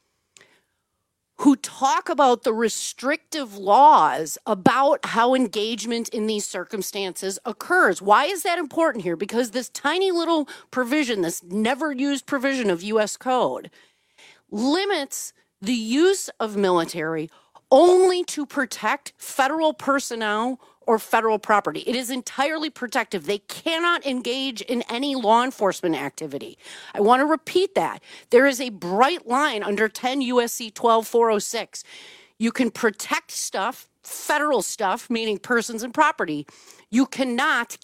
who talk about the restrictive laws about how engagement in these circumstances occurs. Why is that important here? Because this tiny little provision, this never used provision of U.S. code, limits the use of military only to protect federal personnel or federal property. It is entirely protective. They cannot engage in any law enforcement activity. I want to repeat that. There is a bright line under 10 U.S.C. 12406. You can protect stuff, federal stuff, meaning persons and property. You cannot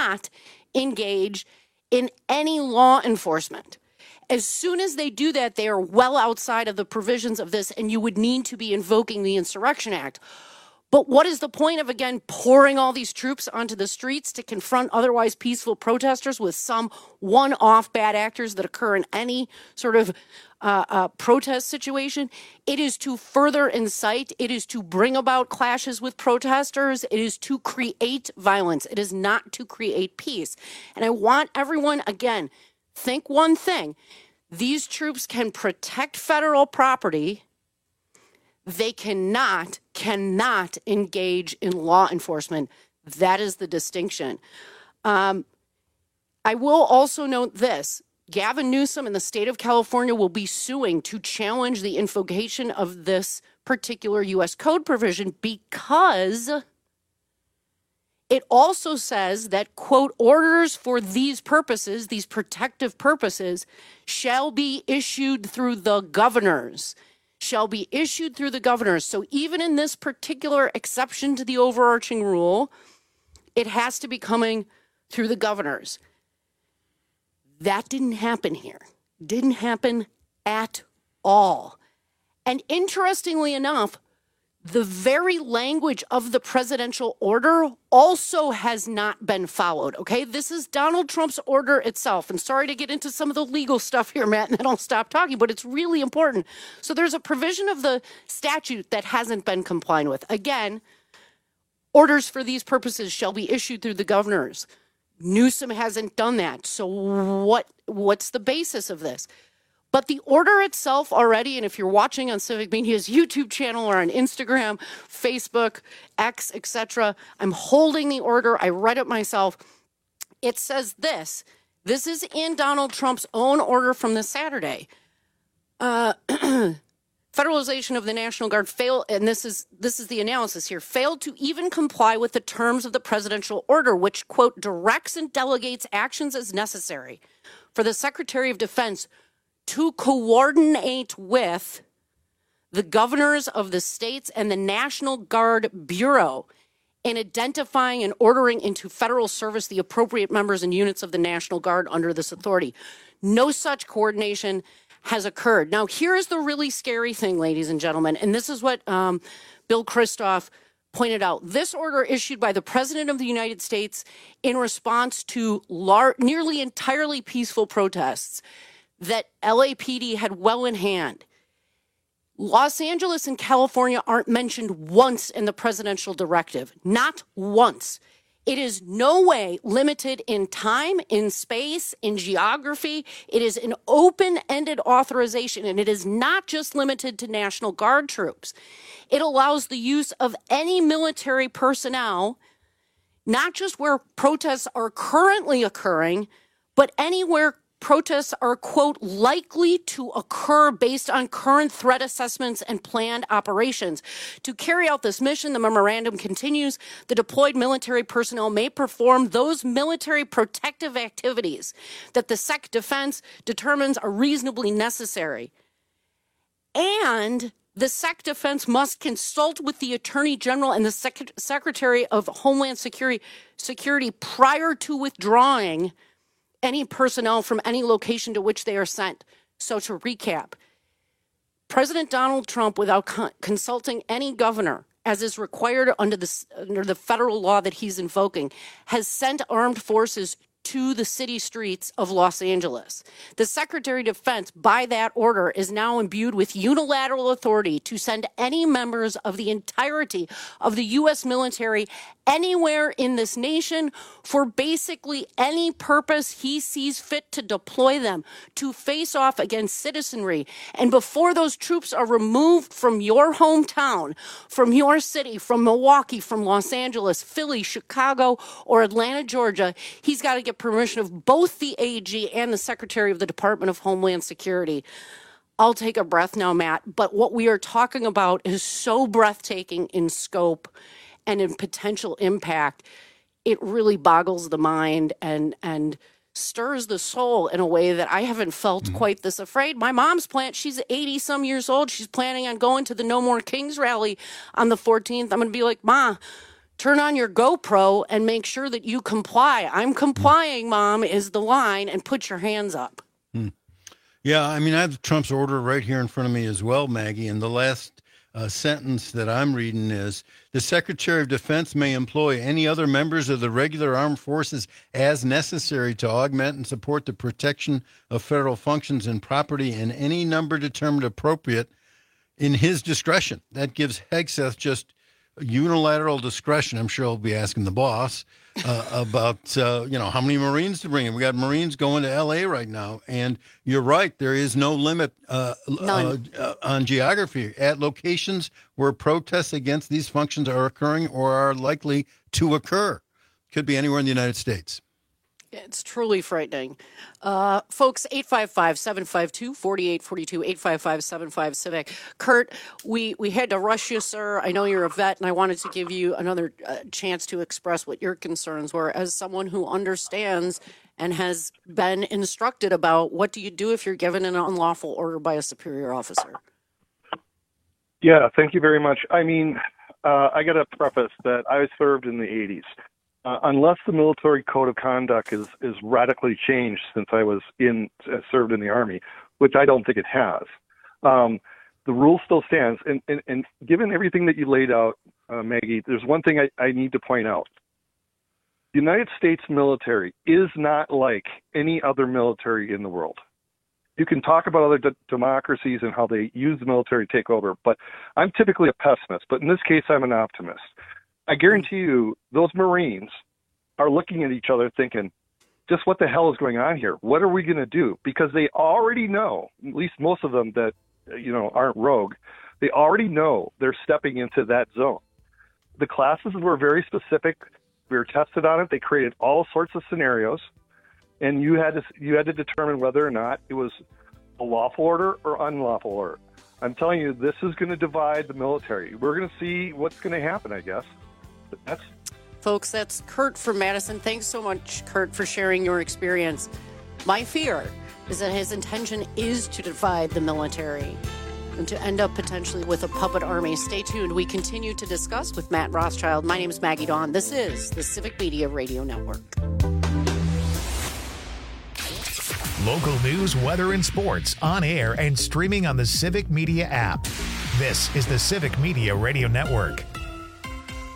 engage in any law enforcement. As soon as they do that, they are well outside of the provisions of this, and you would need to be invoking the Insurrection Act. But what is the point of, again, pouring all these troops onto the streets to confront otherwise peaceful protesters with some one-off bad actors that occur in any sort of protest situation? It is to further incite. It is to bring about clashes with protesters. It is to create violence. It is not to create peace. And I want everyone, again, think one thing. These troops can protect federal property. They cannot engage in law enforcement. That is the distinction. I will also note this. Gavin Newsom in the state of California will be suing to challenge the invocation of this particular U.S. code provision because it also says that, quote, orders for these purposes, these protective purposes, shall be issued through the governors. Shall be issued through the governors. So even in this particular exception to the overarching rule, it has to be coming through the governors. That didn't happen here. Didn't happen at all. And interestingly enough, the very language of the presidential order also has not been followed, okay? This is Donald Trump's order itself. And sorry to get into some of the legal stuff here, Matt, and then I'll stop talking, but it's really important. So there's a provision of the statute that hasn't been complied with. Again, orders for these purposes shall be issued through the governors. Newsom hasn't done that. So what's the basis of this? But the order itself already, and if you're watching on Civic Media's YouTube channel or on Instagram, Facebook, X, etc., I'm holding the order. I read it myself. It says this. This is in Donald Trump's own order from this Saturday. Federalization of the National Guard failed, and this is the analysis here, failed to even comply with the terms of the presidential order, which, quote, directs and delegates actions as necessary for the Secretary of Defense to coordinate with the governors of the states and the National Guard Bureau in identifying and ordering into federal service the appropriate members and units of the National Guard under this authority. No such coordination has occurred. Now, here is the really scary thing, ladies and gentlemen, and this is what Bill Christoff pointed out, this order issued by the President of the United States in response to nearly entirely peaceful protests that LAPD had well in hand. Los Angeles and California aren't mentioned once in the presidential directive, not once. It is no way limited in time, in space, in geography. It is an open-ended authorization, and it is not just limited to National Guard troops. It allows the use of any military personnel, not just where protests are currently occurring, but anywhere protests are, quote, likely to occur based on current threat assessments and planned operations. To carry out this mission, the memorandum continues, the deployed military personnel may perform those military protective activities that the Sec Defense determines are reasonably necessary. And the Sec Defense must consult with the Attorney General and the Secretary of Homeland Security prior to withdrawing any personnel from any location to which they are sent. So to recap, President Donald Trump, without consulting any governor, as is required under the federal law that he's invoking, has sent armed forces to the city streets of Los Angeles. The Secretary of Defense, by that order, is now imbued with unilateral authority to send any members of the entirety of the U.S. military anywhere in this nation for basically any purpose he sees fit to deploy them to face off against citizenry. And before those troops are removed from your hometown, from your city, from Milwaukee, from Los Angeles, Philly, Chicago, or Atlanta, Georgia, he's got to get permission of both the AG and the Secretary of the Department of Homeland Security. I'll take a breath now, Matt, but what we are talking about is so breathtaking in scope and in potential impact, it really boggles the mind and stirs the soul in a way that I haven't felt quite this afraid. My mom's she's 80 some years old. She's planning on going to the No More Kings rally on the 14th. I'm going to be like, Ma, turn on your GoPro and make sure that you comply. I'm complying, Mom, is the line, and put your hands up. Yeah, I mean, I have Trump's order right here in front of me as well, Maggie, and the last sentence that I'm reading is, the Secretary of Defense may employ any other members of the regular armed forces as necessary to augment and support the protection of federal functions and property in any number determined appropriate in his discretion. That gives Hegseth just unilateral discretion. I'm sure he'll be asking the boss about, how many Marines to bring in. We got Marines going to L.A. right now. And you're right, there is no limit on geography. At locations where protests against these functions are occurring or are likely to occur. Could be anywhere in the United States. It's truly frightening. Folks, 855-752-4842, 855-75-CIVIC. Kurt, we had to rush you, sir. I know you're a vet, and I wanted to give you another chance to express what your concerns were as someone who understands and has been instructed about what do you do if you're given an unlawful order by a superior officer. Yeah, thank you very much. I mean, I got to preface that I served in the 80s. Unless the military code of conduct is radically changed since I was served in the Army, which I don't think it has, the rule still stands. And given everything that you laid out, Maggie, there's one thing I need to point out. The United States military is not like any other military in the world. You can talk about other democracies and how they use the military to take over, but I'm typically a pessimist. But in this case, I'm an optimist. I guarantee you those Marines are looking at each other thinking, just what the hell is going on here? What are we going to do? Because they already know, at least most of them that, aren't rogue, they already know they're stepping into that zone. The classes were very specific. We were tested on it. They created all sorts of scenarios, and you had to determine whether or not it was a lawful order or unlawful order. I'm telling you, this is going to divide the military. We're going to see what's going to happen, I guess. Folks, that's Kurt from Madison. Thanks so much, Kurt, for sharing your experience. My fear is that his intention is to divide the military and to end up potentially with a puppet army. Stay tuned. We continue to discuss with Matt Rothschild. My name is Maggie Dawn. This is the Civic Media Radio Network. Local news, weather, and sports on air and streaming on the Civic Media app. This is the Civic Media Radio Network.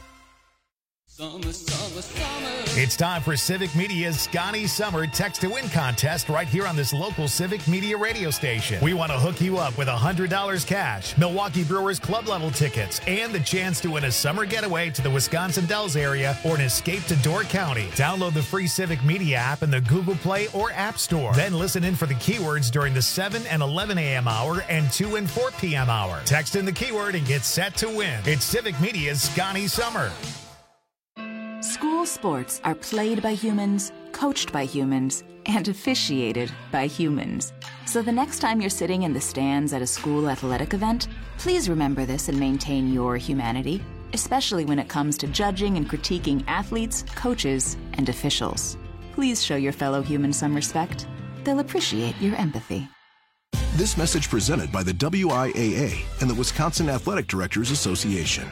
It's time for Civic Media's Scotty Summer Text to Win contest right here on this local Civic Media radio station. We want to hook you up with $100 cash, Milwaukee Brewers club level tickets, and the chance to win a summer getaway to the Wisconsin Dells area or an escape to Door County. Download the free Civic Media app in the Google Play or App Store. Then listen in for the keywords during the 7 and 11 a.m. hour and 2 and 4 p.m. hour. Text in the keyword and get set to win. It's Civic Media's Scotty Summer. School sports are played by humans, coached by humans, and officiated by humans. So the next time you're sitting in the stands at a school athletic event, please remember this and maintain your humanity, especially when it comes to judging and critiquing athletes, coaches, and officials. Please show your fellow humans some respect. They'll appreciate your empathy. This message presented by the WIAA and the Wisconsin Athletic Directors Association.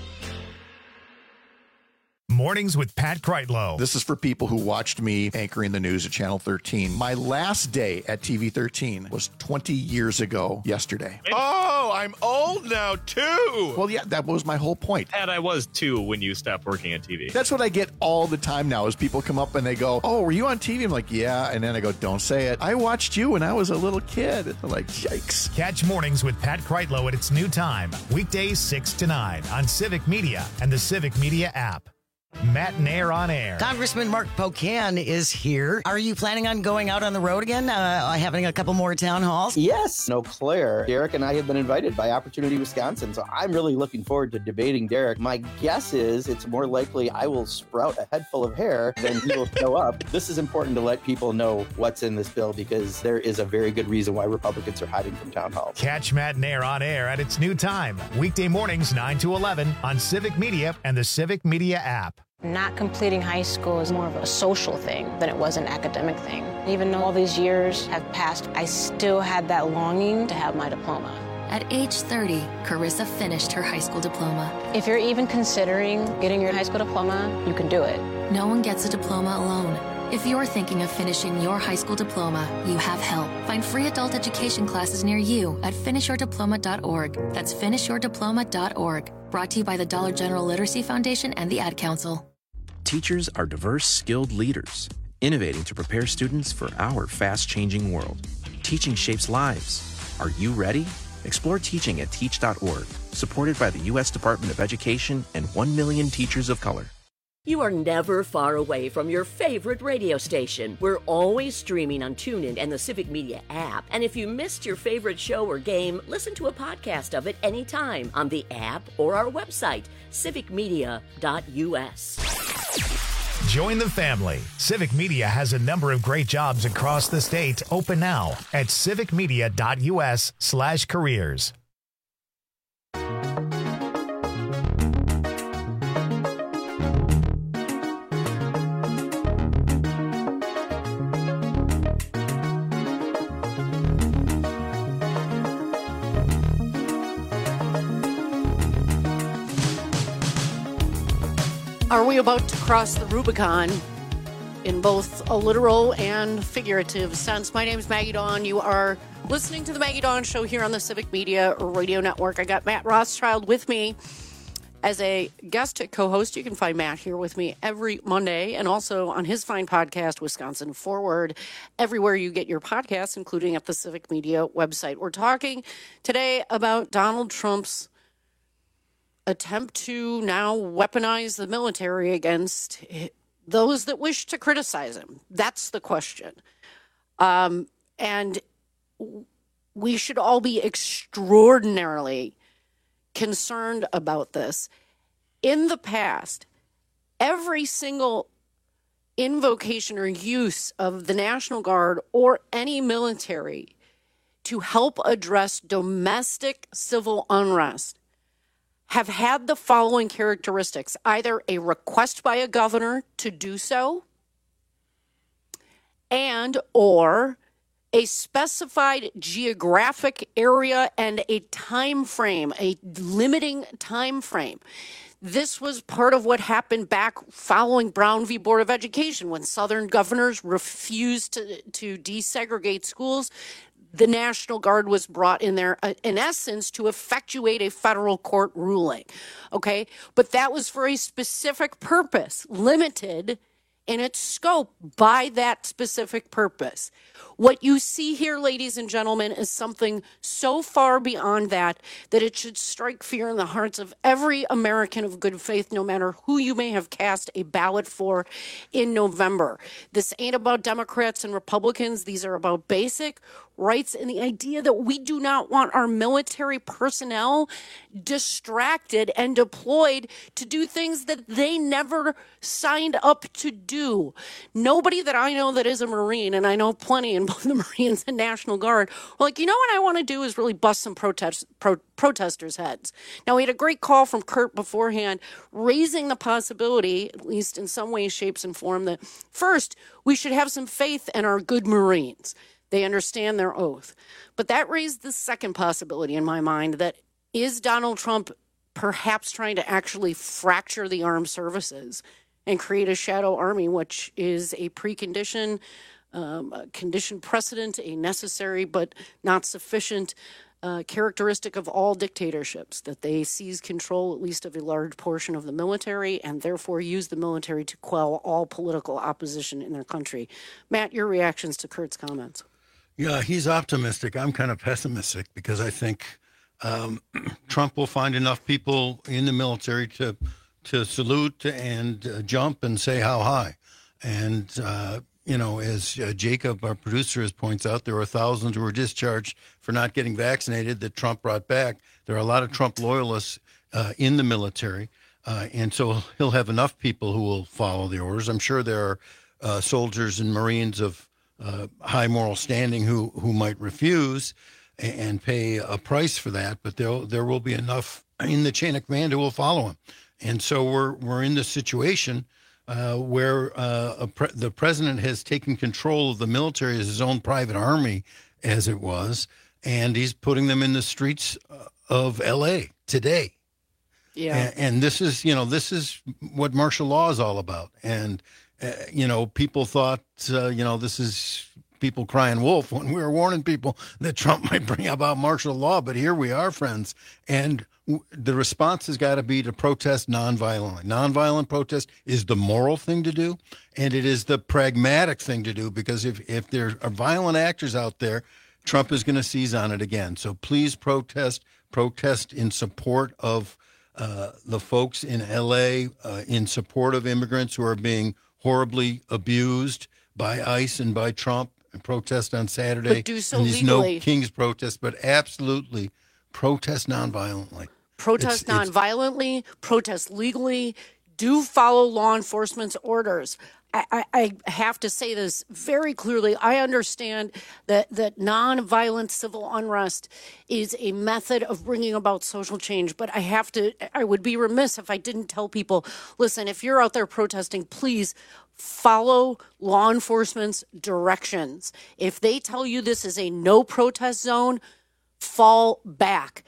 Mornings with Pat Kreitlow. This is for people who watched me anchoring the news at Channel 13. My last day at TV 13 was 20 years ago yesterday. Oh, I'm old now, too. Well, yeah, that was my whole point. And I was, too, when you stopped working at TV. That's what I get all the time now is people come up and they go, oh, were you on TV? I'm like, yeah. And then I go, don't say it. I watched you when I was a little kid. I'm like, yikes. Catch Mornings with Pat Kreitlow at its new time, weekdays 6 to 9 on Civic Media and the Civic Media app. Matt Nair on air. Congressman Mark Pocan is here. Are you planning on going out on the road again, having a couple more town halls? Yes, Eau Claire. Derek and I have been invited by Opportunity Wisconsin, so I'm really looking forward to debating Derek. My guess is it's more likely I will sprout a head full of hair than he will show up. This is important to let people know what's in this bill because there is a very good reason why Republicans are hiding from town halls. Catch Matt Nair on air at its new time, weekday mornings 9 to 11 on Civic Media and the Civic Media app. Not completing high school is more of a social thing than it was an academic thing. Even though all these years have passed, I still had that longing to have my diploma. At age 30, Carissa finished her high school diploma. If you're even considering getting your high school diploma, you can do it. No one gets a diploma alone. If you're thinking of finishing your high school diploma, you have help. Find free adult education classes near you at finishyourdiploma.org. That's finishyourdiploma.org. Brought to you by the Dollar General Literacy Foundation and the Ad Council. Teachers are diverse, skilled leaders, innovating to prepare students for our fast-changing world. Teaching shapes lives. Are you ready? Explore teaching at teach.org, supported by the U.S. Department of Education and 1 million teachers of color. You are never far away from your favorite radio station. We're always streaming on TuneIn and the Civic Media app. And if you missed your favorite show or game, listen to a podcast of it anytime on the app or our website, civicmedia.us. Join the family. Civic Media has a number of great jobs across the state open now at civicmedia.us/careers. Are we about to cross the Rubicon in both a literal and figurative sense? My name is Maggie Dawn. You are listening to the Maggie Dawn Show here on the Civic Media Radio Network. I got Matt Rothschild with me as a guest co-host. You can find Matt here with me every Monday and also on his fine podcast, Wisconsin Forward, everywhere you get your podcasts, including at the Civic Media website. We're talking today about Donald Trump's attempt to now weaponize the military against those that wish to criticize him. That's the question. And we should all be extraordinarily concerned about this. In the past, every single invocation or use of the National Guard or any military to help address domestic civil unrest have had the following characteristics: either a request by a governor to do so, and or a specified geographic area and a time frame, a limiting time frame. This was part of what happened back following Brown v. Board of Education when Southern governors refused to desegregate schools. the National Guard was brought in there, in essence, to effectuate a federal court ruling. Okay? But that was for a specific purpose, limited in its scope by that specific purpose. What you see here, ladies and gentlemen, is something so far beyond that it should strike fear in the hearts of every American of good faith, no matter who you may have cast a ballot for in November. This ain't about Democrats and Republicans. These are about basic rights and the idea that we do not want our military personnel distracted and deployed to do things that they never signed up to do. Nobody that I know that is a Marine, and I know plenty in both the Marines and National Guard, were like, you know what I want to do is really bust some protesters' heads. Now, we had a great call from Kurt beforehand, raising the possibility, at least in some ways, shapes, and form, that first, we should have some faith in our good Marines. They understand their oath. But that raised the second possibility in my mind, that is Donald Trump perhaps trying to actually fracture the armed services and create a shadow army, which is a precondition, a condition precedent, a necessary but not sufficient characteristic of all dictatorships, that they seize control at least of a large portion of the military and therefore use the military to quell all political opposition in their country. Matt, your reactions to Kurt's comments? Yeah, he's optimistic. I'm kind of pessimistic because I think Trump will find enough people in the military to salute and jump and say how high. And, as Jacob, our producer, points out, there are thousands who were discharged for not getting vaccinated that Trump brought back. There are a lot of Trump loyalists in the military. And so he'll have enough people who will follow the orders. I'm sure there are soldiers and Marines of high moral standing who might refuse and pay a price for that, but there will be enough in the chain of command who will follow him. And so we're in this situation where the president has taken control of the military as his own private army, as it was, and he's putting them in the streets of L.A. today. Yeah, and this is what martial law is all about. And people thought, this is people crying wolf when we were warning people that Trump might bring about martial law. But here we are, friends. And the response has got to be to protest nonviolently. Nonviolent protest is the moral thing to do, and it is the pragmatic thing to do, because if there are violent actors out there, Trump is going to seize on it again. So please protest in support of the folks in L.A., in support of immigrants who are being horribly abused by ICE and by Trump, and protest on Saturday. But do so and these legally. No King's protests, but absolutely protest nonviolently. Protest nonviolently, protest legally, do follow law enforcement's orders. I have to say this very clearly. I understand that nonviolent civil unrest is a method of bringing about social change, but I would be remiss if I didn't tell people, listen, if you're out there protesting, please follow law enforcement's directions. If they tell you this is a no protest zone, fall back.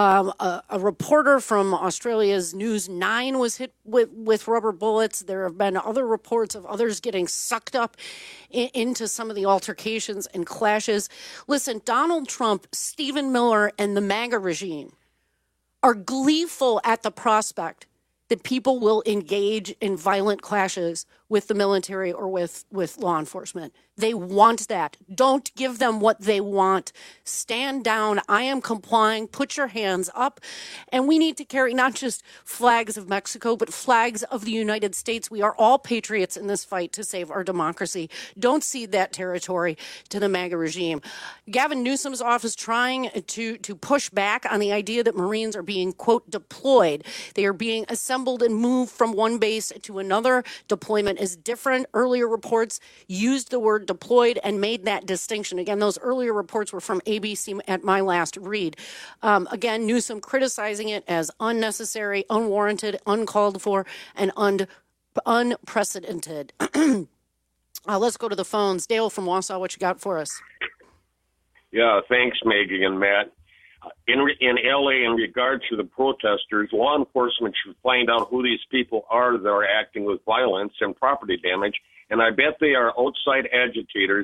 A reporter from Australia's News 9 was hit with rubber bullets. There have been other reports of others getting sucked up into some of the altercations and clashes. Listen, Donald Trump, Stephen Miller, and the MAGA regime are gleeful at the prospect that people will engage in violent clashes with the military or with law enforcement. They want that. Don't give them what they want. Stand down. I am complying. Put your hands up. And we need to carry not just flags of Mexico, but flags of the United States. We are all patriots in this fight to save our democracy. Don't cede that territory to the MAGA regime. Gavin Newsom's office trying to push back on the idea that Marines are being, quote, deployed. They are being assembled and moved from one base to another. Deployment is different. Earlier reports used the word deployed and made that distinction. Again, those earlier reports were from ABC at my last read. Again, Newsom criticizing it as unnecessary, unwarranted, uncalled for, and unprecedented. Let's go to the phones. Dale from Wausau, what you got for us? Yeah, thanks, Maggie and Matt. In L.A., in regards to the protesters, law enforcement should find out who these people are that are acting with violence and property damage, and I bet they are outside agitators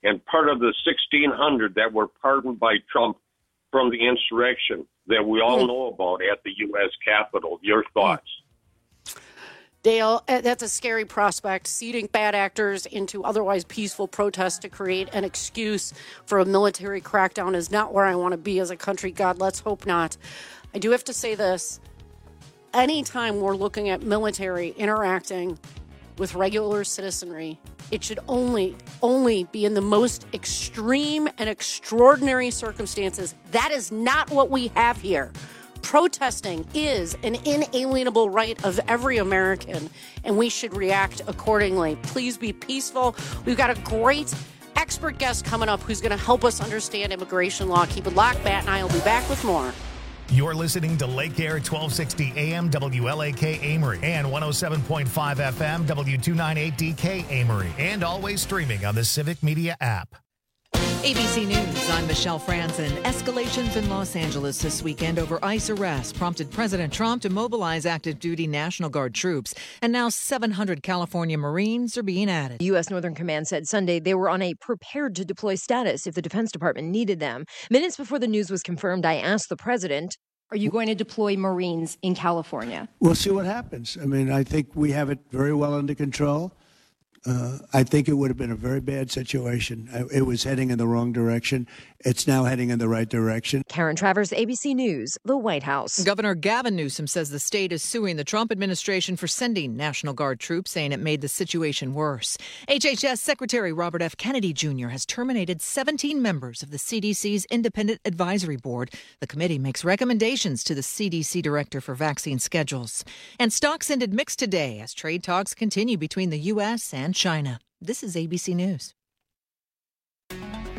and part of the 1,600 that were pardoned by Trump from the insurrection that we all know about at the U.S. Capitol. Your thoughts? Dale, that's a scary prospect. Seeding bad actors into otherwise peaceful protests to create an excuse for a military crackdown is not where I want to be as a country. God, let's hope not. I do have to say this. Anytime we're looking at military interacting with regular citizenry, it should only be in the most extreme and extraordinary circumstances. That is not what we have here. Protesting is an inalienable right of every American, and we should react accordingly. Please be peaceful. We've got a great expert guest coming up who's going to help us understand immigration law. Keep it locked. Matt and I will be back with more. You're listening to Lake Air 1260 AM WLAK Amory and 107.5 FM W298DK Amory, and always streaming on the Civic Media app. ABC News, I'm Michelle Franzen. Escalations in Los Angeles this weekend over ICE arrests prompted President Trump to mobilize active duty National Guard troops. And now 700 California Marines are being added. U.S. Northern Command said Sunday they were on a prepared to deploy status if the Defense Department needed them. Minutes before the news was confirmed, I asked the president, are you going to deploy Marines in California? We'll see what happens. I mean, I think we have it very well under control. I think it would have been a very bad situation. It was heading in the wrong direction. It's now heading in the right direction. Karen Travers, ABC News, the White House. Governor Gavin Newsom says the state is suing the Trump administration for sending National Guard troops, saying it made the situation worse. HHS Secretary Robert F. Kennedy Jr. has terminated 17 members of the CDC's Independent Advisory Board. The committee makes recommendations to the CDC director for vaccine schedules. And stocks ended mixed today as trade talks continue between the U.S. and China. This is ABC News.